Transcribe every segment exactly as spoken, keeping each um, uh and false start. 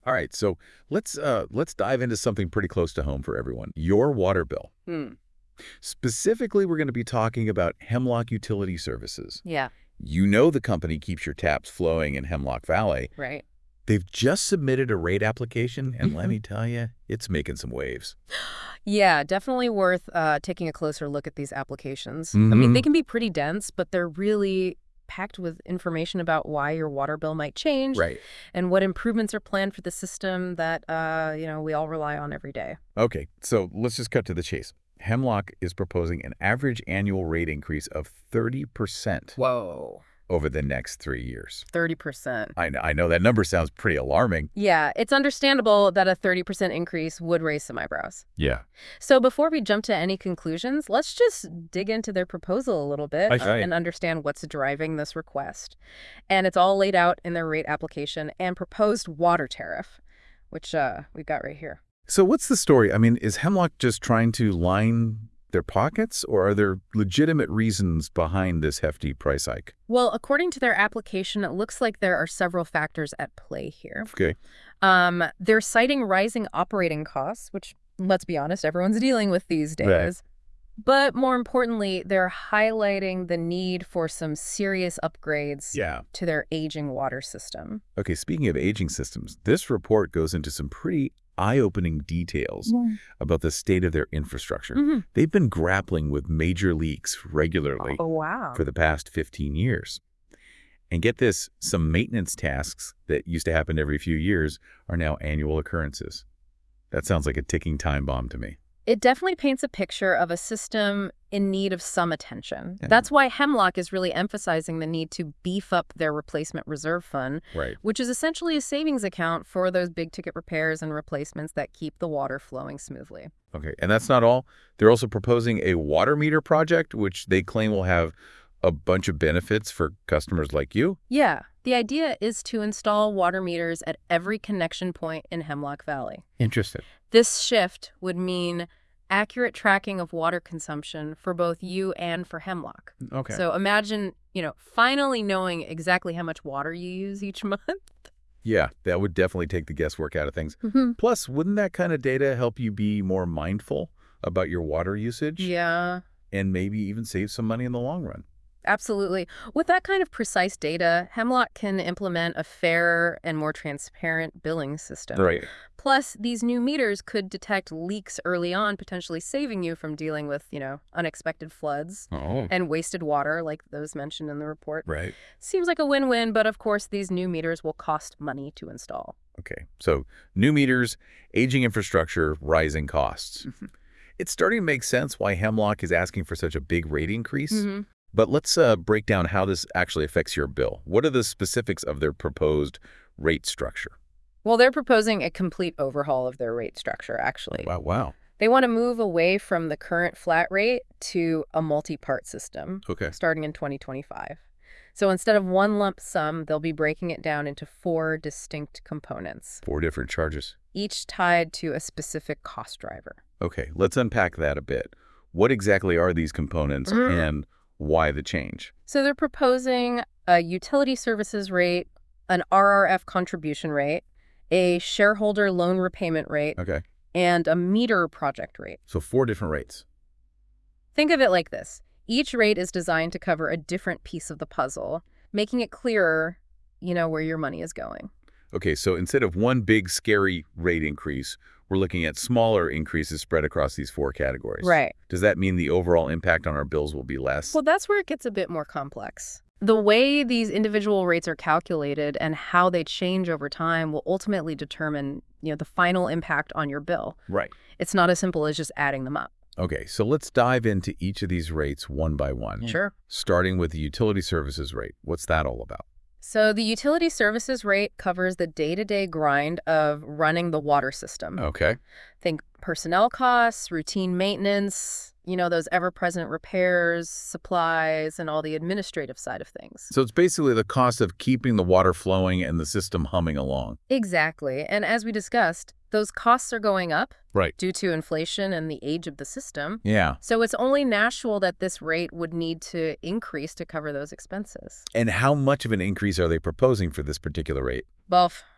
All right, so let's uh, let's dive into something pretty close to home for everyone. Your water bill. Hmm. Specifically, we're going to be talking about Hemlock Utility Services. Yeah, You know the company keeps your taps flowing in Hemlock Valley. right. They've just submitted a rate application, and let me tell you, it's making some waves. Yeah, definitely worth uh, taking a closer look at these applications. I mean, they Mm-hmm. can be pretty dense, but they're really packed with information about why your water bill might change Right. and what improvements are planned for the system that, uh, you know, we all rely on every day. Okay, so let's just cut to the chase. Hemlock is proposing an average annual rate increase of thirty percent Whoa. over the next three years. thirty percent. I know, I know that number sounds pretty alarming. Yeah, it's understandable that a thirty percent increase would raise some eyebrows. Yeah. So before we jump to any conclusions, let's just dig into their proposal a little bit All uh, right. and understand what's driving this request. And it's all laid out in their rate application and proposed water tariff, which uh, we've got right here. So what's the story? I mean, is Hemlock just trying to line their pockets, or are there legitimate reasons behind this hefty price hike? Well, according to their application, it looks like there are several factors at play here. Okay. Um, they're citing rising operating costs, which, let's be honest, everyone's dealing with these days. Right. But more importantly, they're highlighting the need for some serious upgrades Yeah. to their aging water system. Okay, speaking of aging systems, this report goes into some pretty eye-opening details about the state of their infrastructure. Mm-hmm. They've been grappling with major leaks regularly Oh, wow. for the past fifteen years. And get this, some maintenance tasks that used to happen every few years are now annual occurrences. That sounds like a ticking time bomb to me. It definitely paints a picture of a system in need of some attention. Yeah. That's why Hemlock is really emphasizing the need to beef up their replacement reserve fund, Right. which is essentially a savings account for those big ticket repairs and replacements that keep the water flowing smoothly. Okay, and that's not all. They're also proposing a water meter project, which they claim will have a bunch of benefits for customers like you. Yeah, the idea is to install water meters at every connection point in Hemlock Valley. Interesting. This shift would mean accurate tracking of water consumption for both you and for Hemlock. Okay. So imagine, you know, finally knowing exactly how much water you use each month. Yeah, that would definitely take the guesswork out of things. Mhm. Plus, wouldn't that kind of data help you be more mindful about your water usage Yeah, and maybe even save some money in the long run? absolutely. With that kind of precise data, Hemlock can implement a fairer and more transparent billing system. Right. Plus, these new meters could detect leaks early on, potentially saving you from dealing with, you know, unexpected floods Oh. and wasted water like those mentioned in the report. Right. Seems like a win-win, but of course, these new meters will cost money to install. Okay. So new meters, aging infrastructure, rising costs. It's starting to make sense why Hemlock is asking for such a big rate increase. Mm-hmm. But let's uh, break down how this actually affects your bill. What are the specifics of their proposed rate structure? Well, they're proposing a complete overhaul of their rate structure, actually. Wow, wow. They want to move away from the current flat rate to a multi-part system, Okay. starting in twenty twenty-five. So instead of one lump sum, they'll be breaking it down into four distinct components, Four different charges. each tied to a specific cost driver. Okay, let's unpack that a bit. What exactly are these components Mhm. and why the change? So they're proposing a utility services rate, an R R F contribution rate, a shareholder loan repayment rate, Okay, and a meter project rate. so four different rates. Think of it like this. Each rate is designed to cover a different piece of the puzzle, making it clearer, you know, where your money is going. Okay, so instead of one big scary rate increase, we're looking at smaller increases spread across these four categories. Right. Does that mean the overall impact on our bills will be less? Well, that's where it gets a bit more complex. The way these individual rates are calculated and how they change over time will ultimately determine, you know, the final impact on your bill. Right. It's not as simple as just adding them up. Okay, so let's dive into each of these rates one by one. Sure. Starting with the utility services rate. What's that all about? So the utility services rate covers the day-to-day grind of running the water system. Okay. Think personnel costs, routine maintenance, you know, those ever-present repairs, supplies, and all the administrative side of things. So it's basically the cost of keeping the water flowing and the system humming along. Exactly. And as we discussed, those costs are going up Right. due to inflation and the age of the system. Yeah. So it's only natural that this rate would need to increase to cover those expenses. And how much of an increase are they proposing for this particular rate? Well, f-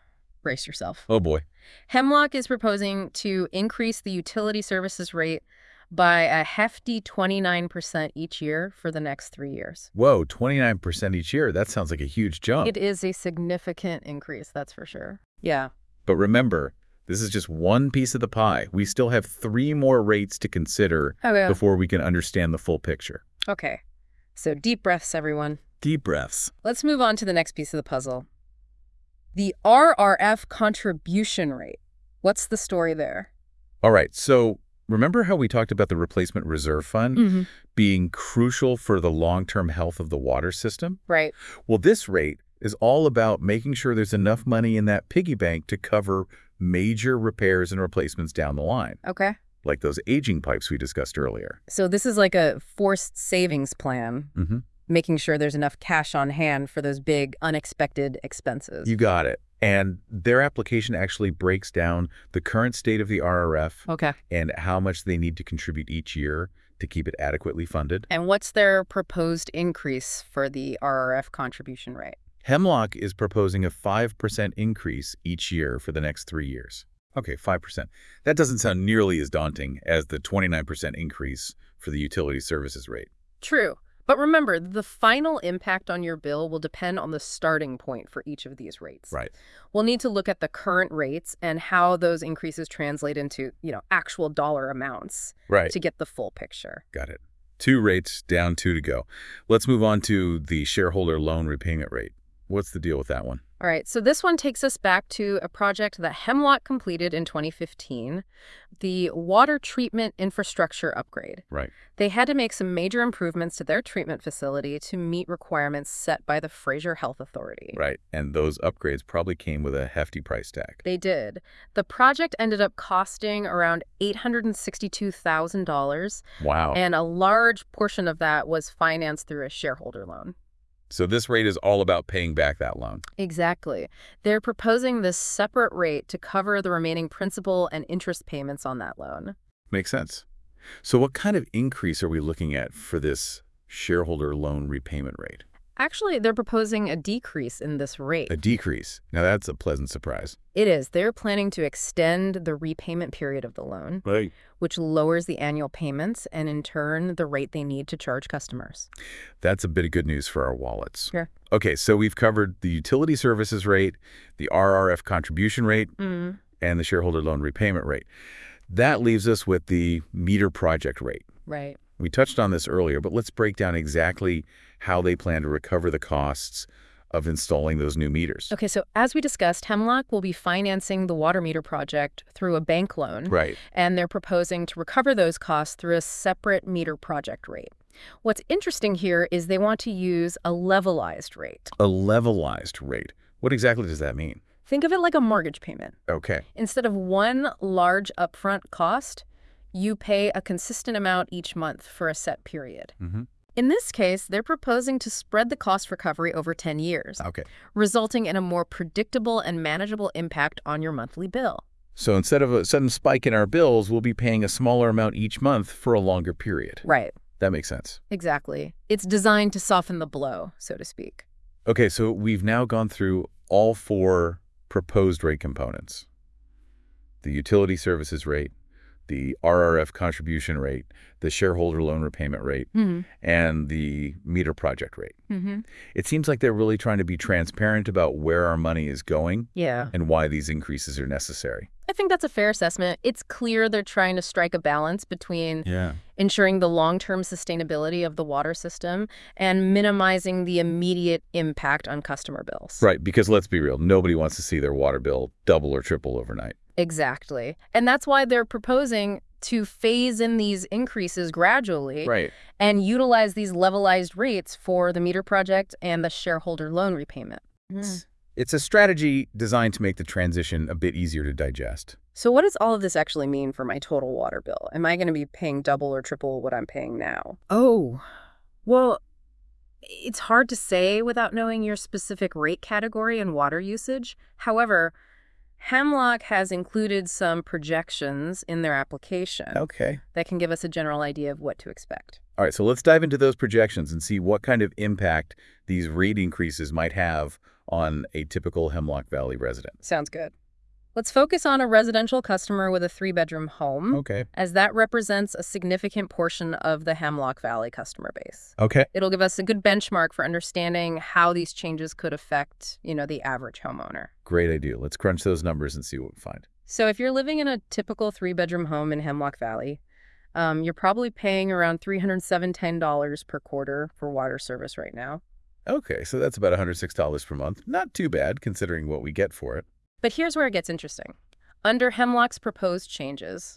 Brace yourself. Oh, boy. Hemlock is proposing to increase the utility services rate by a hefty twenty-nine percent each year for the next three years. Whoa, twenty-nine percent each year. That sounds like a huge jump. It is a significant increase, that's for sure. Yeah. But remember, this is just one piece of the pie. We still have three more rates to consider Okay. before we can understand the full picture. Okay. So deep breaths, everyone. Deep breaths. Let's move on to the next piece of the puzzle. The R R F contribution rate. What's the story there? All right, so remember how we talked about the replacement reserve fund Mm-hmm. being crucial for the long-term health of the water system? Right. Well, this rate is all about making sure there's enough money in that piggy bank to cover major repairs and replacements down the line, Okay. like those aging pipes we discussed earlier. So this is like a forced savings plan, Mm-hmm. making sure there's enough cash on hand for those big, unexpected expenses. You got it. And their application actually breaks down the current state of the R R F Okay. and how much they need to contribute each year to keep it adequately funded. And what's their proposed increase for the R R F contribution rate? Hemlock is proposing a five percent increase each year for the next three years. Okay, five percent. That doesn't sound nearly as daunting as the twenty-nine percent increase for the utility services rate. True. But remember, the final impact on your bill will depend on the starting point for each of these rates. Right. We'll need to look at the current rates and how those increases translate into, you know, actual dollar amounts Right. to get the full picture. Got it. Two rates, down two to go. Let's move on to the shareholder loan repayment rate. What's the deal with that one? All right, so this one takes us back to a project that Hemlock completed in twenty fifteen, the water treatment infrastructure upgrade. Right. They had to make some major improvements to their treatment facility to meet requirements set by the Fraser Health Authority. Right. And those upgrades probably came with a hefty price tag. They did. The project ended up costing around eight hundred sixty-two thousand dollars, Wow. and a large portion of that was financed through a shareholder loan. So this rate is all about paying back that loan. Exactly. They're proposing this separate rate to cover the remaining principal and interest payments on that loan. Makes sense. So what kind of increase are we looking at for this shareholder loan repayment rate? Actually, they're proposing a decrease in this rate. A decrease. Now that's a pleasant surprise. It is. They're planning to extend the repayment period of the loan, Right. which lowers the annual payments and, in turn, the rate they need to charge customers. That's a bit of good news for our wallets. Sure. Okay, so we've covered the utility services rate, the R R F contribution rate, Mm. and the shareholder loan repayment rate. That leaves us with the meter project rate. Right. We touched on this earlier, but let's break down exactly how they plan to recover the costs of installing those new meters. Okay, so as we discussed, Hemlock will be financing the water meter project through a bank loan. Right. And they're proposing to recover those costs through a separate meter project rate. What's interesting here is they want to use a levelized rate. A levelized rate. What exactly does that mean? Think of it like a mortgage payment. Okay. Instead of one large upfront cost, you pay a consistent amount each month for a set period. Mm-hmm. In this case, they're proposing to spread the cost recovery over ten years, Okay. resulting in a more predictable and manageable impact on your monthly bill. So instead of a sudden spike in our bills, we'll be paying a smaller amount each month for a longer period. Right. That makes sense. Exactly. It's designed to soften the blow, so to speak. Okay, so we've now gone through all four proposed rate components. The utility services rate, the R R F contribution rate, the shareholder loan repayment rate, Mm-hmm. and the meter project rate. Mm-hmm. It seems like they're really trying to be transparent about where our money is going Yeah. and why these increases are necessary. I think that's a fair assessment. It's clear they're trying to strike a balance between Yeah. ensuring the long-term sustainability of the water system and minimizing the immediate impact on customer bills. Right, because let's be real, nobody wants to see their water bill double or triple overnight. Exactly. And that's why they're proposing to phase in these increases gradually Right. and utilize these levelized rates for the meter project and the shareholder loan repayment. It's, it's a strategy designed to make the transition a bit easier to digest. So what does all of this actually mean for my total water bill? Am I going to be paying double or triple what I'm paying now? Oh, well, it's hard to say without knowing your specific rate category and water usage. However, Hemlock has included some projections in their application Okay. that can give us a general idea of what to expect. All right, so let's dive into those projections and see what kind of impact these rate increases might have on a typical Hemlock Valley resident. Sounds good. Let's focus on a residential customer with a three-bedroom home, Okay. as that represents a significant portion of the Hemlock Valley customer base. Okay. It'll give us a good benchmark for understanding how these changes could affect, you know, the average homeowner. Great idea. Let's crunch those numbers and see what we find. So if you're living in a typical three-bedroom home in Hemlock Valley, um, you're probably paying around three hundred seven dollars and ten cents per quarter for water service right now. Okay, so that's about one hundred six dollars per month. Not too bad, considering what we get for it. But here's where it gets interesting. Under Hemlock's proposed changes,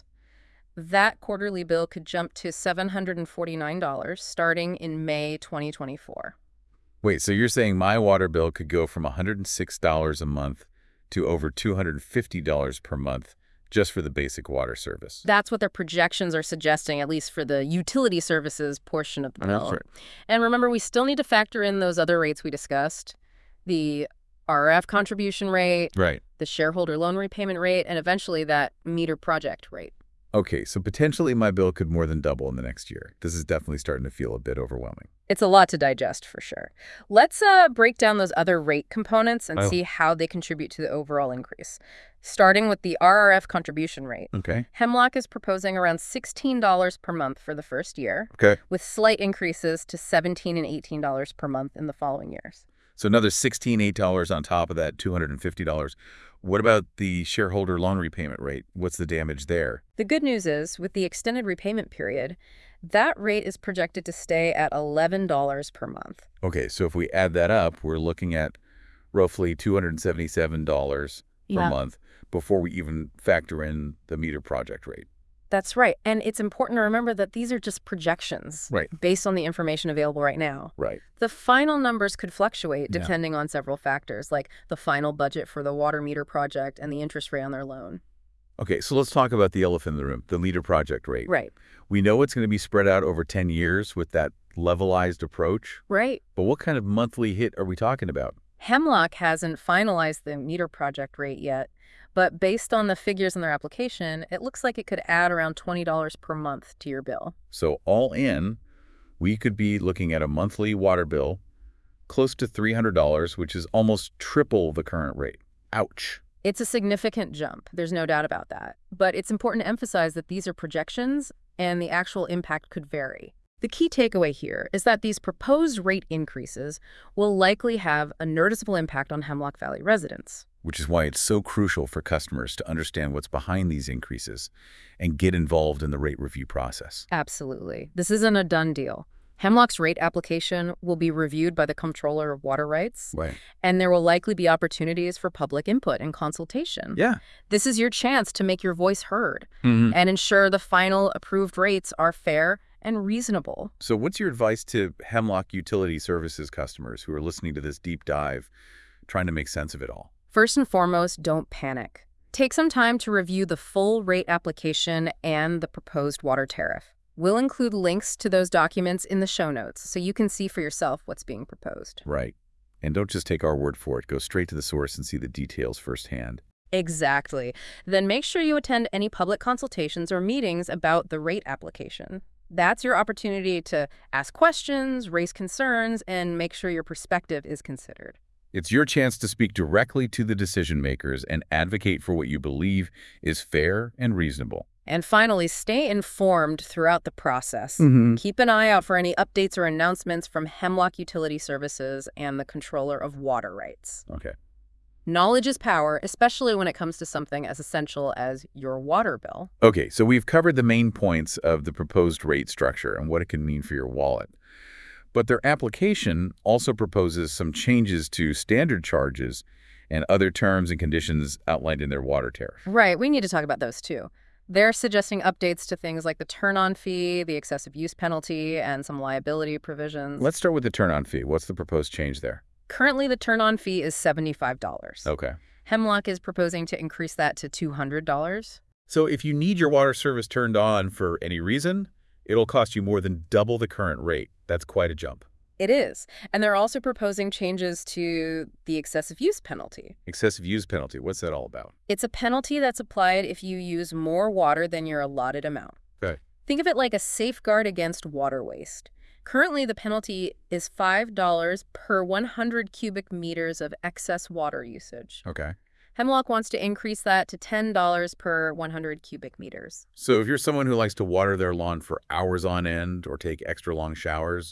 that quarterly bill could jump to seven hundred forty-nine dollars starting in May twenty twenty-four. Wait, so you're saying my water bill could go from one hundred six dollars a month to over two hundred fifty dollars per month just for the basic water service? That's what their projections are suggesting, at least for the utility services portion of the bill. That's right. And remember, we still need to factor in those other rates we discussed, the R R F contribution rate, Right. the shareholder loan repayment rate, and eventually that meter project rate. Okay, so potentially my bill could more than double in the next year. This is definitely starting to feel a bit overwhelming. It's a lot to digest, for sure. Let's uh, break down those other rate components and Oh. see how they contribute to the overall increase. Starting with the R R F contribution rate. Okay. Hemlock is proposing around sixteen dollars per month for the first year, Okay. with slight increases to seventeen dollars and eighteen dollars per month in the following years. So another sixteen dollars, eight dollars on top of that two hundred fifty dollars. What about the shareholder loan repayment rate? What's the damage there? The good news is, with the extended repayment period, that rate is projected to stay at eleven dollars per month. Okay, so if we add that up, we're looking at roughly two hundred seventy-seven dollars per Yeah. month before we even factor in the meter project rate. That's right. And it's important to remember that these are just projections Right. based on the information available right now. Right. The final numbers could fluctuate Yeah. depending on several factors, like the final budget for the water meter project and the interest rate on their loan. Okay, so let's talk about the elephant in the room, the meter project rate. Right. We know it's going to be spread out over ten years with that levelized approach, Right. but what kind of monthly hit are we talking about? Hemlock hasn't finalized the meter project rate yet, but based on the figures in their application, it looks like it could add around twenty dollars per month to your bill. So all in, we could be looking at a monthly water bill close to three hundred dollars, which is almost triple the current rate. Ouch. It's a significant jump, there's no doubt about that. But it's important to emphasize that these are projections and the actual impact could vary. The key takeaway here is that these proposed rate increases will likely have a noticeable impact on Hemlock Valley residents. Which is why it's so crucial for customers to understand what's behind these increases and get involved in the rate review process. Absolutely. This isn't a done deal. Hemlock's rate application will be reviewed by the Comptroller of Water Rights, Right. and there will likely be opportunities for public input and consultation. Yeah. This is your chance to make your voice heard Mm-hmm. and ensure the final approved rates are fair and reasonable. So what's your advice to Hemlock Utility Services customers who are listening to this deep dive, trying to make sense of it all? First and foremost, don't panic. Take some time to review the full rate application and the proposed water tariff. We'll include links to those documents in the show notes so you can see for yourself what's being proposed. Right. And don't just take our word for it. Go straight to the source and see the details firsthand. Exactly. Then make sure you attend any public consultations or meetings about the rate application. That's your opportunity to ask questions, raise concerns, and make sure your perspective is considered. It's your chance to speak directly to the decision makers and advocate for what you believe is fair and reasonable. And finally, stay informed throughout the process. Mm-hmm. Keep an eye out for any updates or announcements from Hemlock Utility Services and the Comptroller of Water Rights. Okay. Knowledge is power, especially when it comes to something as essential as your water bill. Okay, so we've covered the main points of the proposed rate structure and what it can mean for your wallet. But their application also proposes some changes to standard charges and other terms and conditions outlined in their water tariff. Right, we need to talk about those too. They're suggesting updates to things like the turn-on fee, the excessive use penalty, and some liability provisions. Let's start with the turn-on fee. What's the proposed change there? Currently, the turn-on fee is seventy-five dollars. Okay. Hemlock is proposing to increase that to two hundred dollars. So if you need your water service turned on for any reason, it'll cost you more than double the current rate. That's quite a jump. It is. And they're also proposing changes to the excessive use penalty. Excessive use penalty, what's that all about? It's a penalty that's applied if you use more water than your allotted amount. Okay. Think of it like a safeguard against water waste. Currently, the penalty is five dollars per one hundred cubic meters of excess water usage. Okay. Hemlock wants to increase that to ten dollars per one hundred cubic meters. So if you're someone who likes to water their lawn for hours on end or take extra long showers,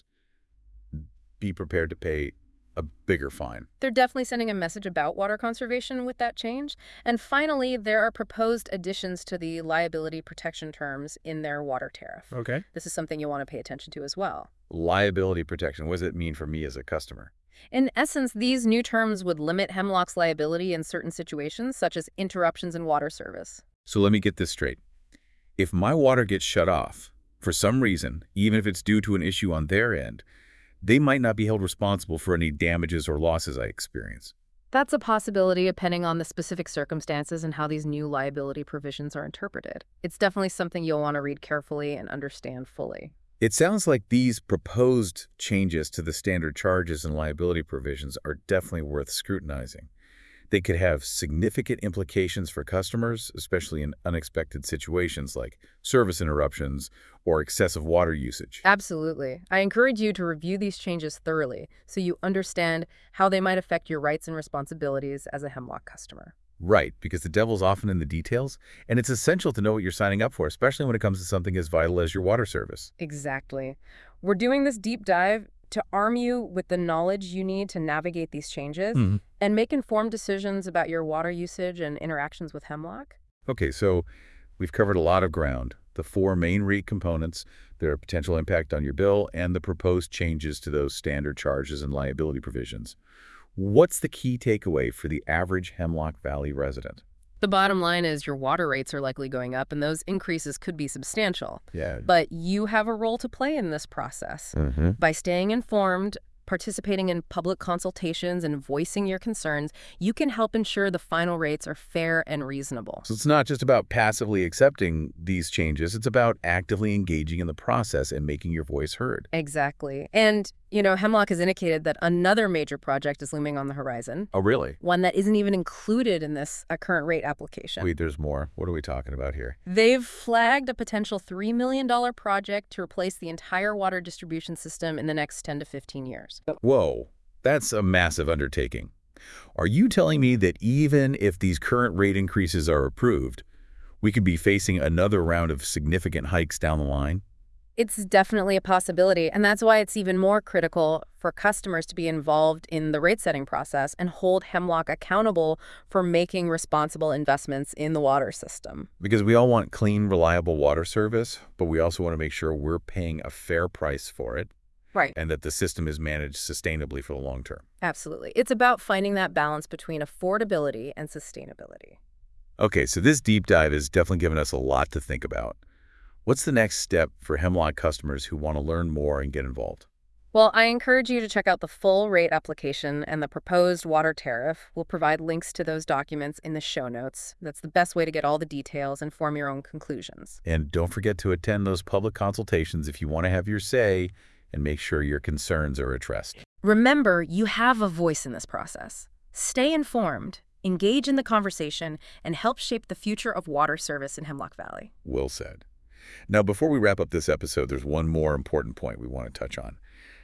be prepared to pay a bigger fine. They're definitely sending a message about water conservation with that change. And finally, there are proposed additions to the liability protection terms in their water tariff. Okay. This is something you'll want to pay attention to as well. Liability protection, what does it mean for me as a customer? In essence, these new terms would limit Hemlock's liability in certain situations, such as interruptions in water service. So let me get this straight. If my water gets shut off, for some reason, even if it's due to an issue on their end, they might not be held responsible for any damages or losses I experience. That's a possibility depending on the specific circumstances and how these new liability provisions are interpreted. It's definitely something you'll want to read carefully and understand fully. It sounds like these proposed changes to the standard charges and liability provisions are definitely worth scrutinizing. They could have significant implications for customers, especially in unexpected situations like service interruptions or excessive water usage. Absolutely. I encourage you to review these changes thoroughly so you understand how they might affect your rights and responsibilities as a Hemlock customer. Right, because the devil's often in the details, and it's essential to know what you're signing up for, especially when it comes to something as vital as your water service. Exactly. We're doing this deep dive to arm you with the knowledge you need to navigate these changes Mm-hmm. and make informed decisions about your water usage and interactions with Hemlock. Okay, so we've covered a lot of ground. The four main rate components, their potential impact on your bill, and the proposed changes to those standard charges and liability provisions. What's the key takeaway for the average Hemlock Valley resident? The bottom line is your water rates are likely going up, and those increases could be substantial. Yeah. But you have a role to play in this process. Mm-hmm. By staying informed, participating in public consultations, and voicing your concerns, you can help ensure the final rates are fair and reasonable. So it's not just about passively accepting these changes. It's about actively engaging in the process and making your voice heard. Exactly. And, you know, Hemlock has indicated that another major project is looming on the horizon, Oh, really? one that isn't even included in this uh, current rate application. Wait, there's more. What are we talking about here? They've flagged a potential three million dollars project to replace the entire water distribution system in the next ten to fifteen years. Whoa, that's a massive undertaking. Are you telling me that even if these current rate increases are approved, we could be facing another round of significant hikes down the line? It's definitely a possibility, and that's why it's even more critical for customers to be involved in the rate-setting process and hold Hemlock accountable for making responsible investments in the water system. Because we all want clean, reliable water service, but we also want to make sure we're paying a fair price for it. Right. And that the system is managed sustainably for the long term. Absolutely. It's about finding that balance between affordability and sustainability. Okay, so this deep dive has definitely given us a lot to think about. What's the next step for Hemlock customers who want to learn more and get involved? Well, I encourage you to check out the full rate application and the proposed water tariff. We'll provide links to those documents in the show notes. That's the best way to get all the details and form your own conclusions. And don't forget to attend those public consultations if you want to have your say and make sure your concerns are addressed. Remember, you have a voice in this process. Stay informed, engage in the conversation, and help shape the future of water service in Hemlock Valley. Well said. Now, before we wrap up this episode, there's one more important point we want to touch on.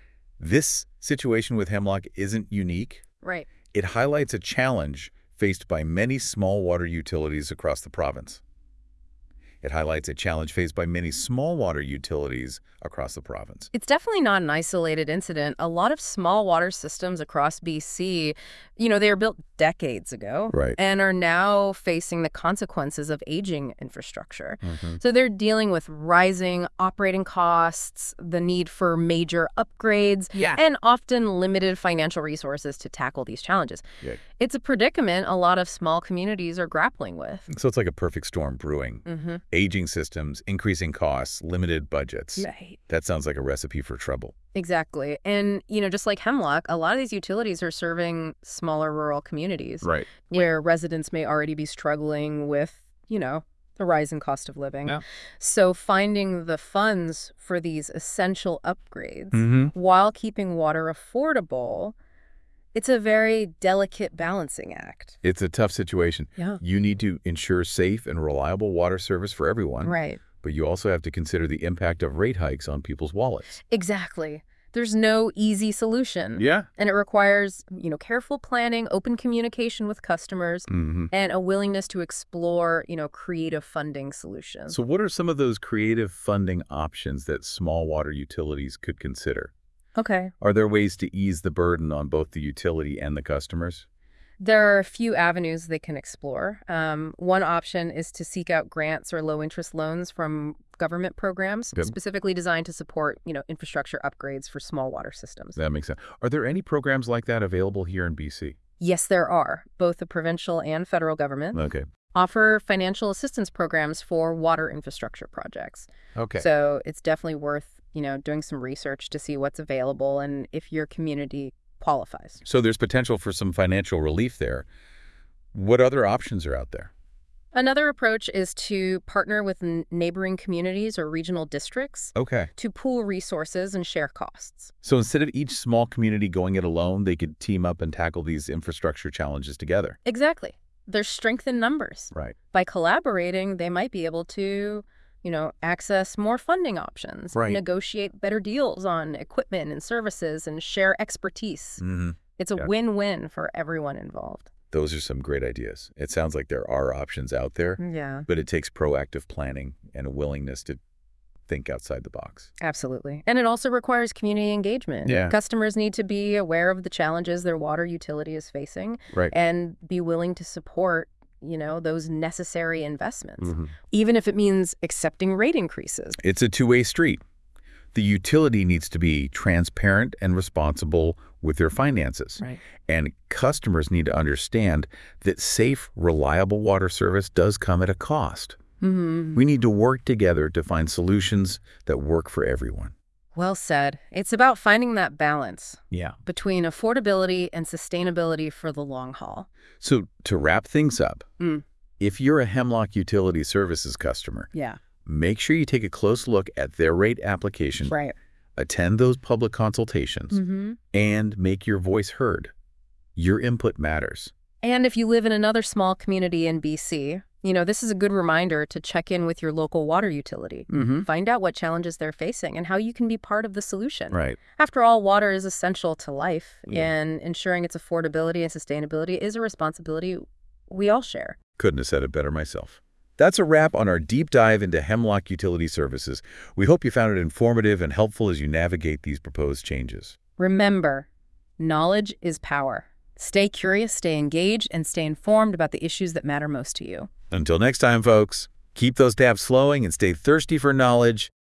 This situation with Hemlock isn't unique. Right. It highlights a challenge faced by many small water utilities across the province. It highlights a challenge faced by many small water utilities across the province. It's definitely not an isolated incident. A lot of small water systems across B C, you know, they were built decades ago Right. and are now facing the consequences of aging infrastructure. Mm-hmm. So they're dealing with rising operating costs, the need for major upgrades, Yeah. and often limited financial resources to tackle these challenges. Yeah. It's a predicament a lot of small communities are grappling with. So it's like a perfect storm brewing. Mm-hmm. Aging systems, increasing costs, limited budgets. Right. That sounds like a recipe for trouble. Exactly. And, you know, just like Hemlock, a lot of these utilities are serving smaller rural communities Right. where residents may already be struggling with, you know, the rising cost of living. Yeah. So finding the funds for these essential upgrades Mm-hmm. while keeping water affordable, it's a very delicate balancing act. It's a tough situation. Yeah. You need to ensure safe and reliable water service for everyone. Right. But you also have to consider the impact of rate hikes on people's wallets. Exactly. There's no easy solution. Yeah. And it requires, you know, careful planning, open communication with customers, Mm-hmm. and a willingness to explore, you know, creative funding solutions. So what are some of those creative funding options that small water utilities could consider? Okay. Are there ways to ease the burden on both the utility and the customers? There are a few avenues they can explore. Um, one option is to seek out grants or low-interest loans from government programs Good. specifically designed to support, you know, infrastructure upgrades for small water systems. That makes sense. Are there any programs like that available here in B C? Yes, there are. Both the provincial and federal government Okay. offer financial assistance programs for water infrastructure projects. Okay. So it's definitely worth, you know, doing some research to see what's available and if your community qualifies. So there's potential for some financial relief there. What other options are out there? Another approach is to partner with n- neighboring communities or regional districts Okay. to pool resources and share costs. So instead of each small community going it alone, they could team up and tackle these infrastructure challenges together. Exactly. There's strength in numbers. Right. By collaborating, they might be able to, you know, access more funding options, Right. negotiate better deals on equipment and services, and share expertise. Mm-hmm. It's a Yeah. win-win for everyone involved. Those are some great ideas. It sounds like there are options out there, Yeah, but it takes proactive planning and a willingness to think outside the box. absolutely. And it also requires community engagement. Yeah. Customers need to be aware of the challenges their water utility is facing Right. and be willing to support, you know, those necessary investments, Mhm. even if it means accepting rate increases. It's a two-way street. The utility needs to be transparent and responsible with their finances. Right. And customers need to understand that safe, reliable water service does come at a cost. Mm-hmm. We need to work together to find solutions that work for everyone. Well said. It's about finding that balance Yeah. between affordability and sustainability for the long haul. So to wrap things up, Mm. if you're a Hemlock Utility Services customer, Yeah. make sure you take a close look at their rate application, Right. attend those public consultations, Mm-hmm. and make your voice heard. Your input matters. And if you live in another small community in B C, you know, this is a good reminder to check in with your local water utility. Mm-hmm. Find out what challenges they're facing and how you can be part of the solution. Right. After all, water is essential to life, Yeah. and ensuring its affordability and sustainability is a responsibility we all share. Couldn't have said it better myself. That's a wrap on our deep dive into Hemlock Utility Services. We hope you found it informative and helpful as you navigate these proposed changes. Remember, knowledge is power. Stay curious, stay engaged, and stay informed about the issues that matter most to you. Until next time, folks, keep those taps flowing and stay thirsty for knowledge.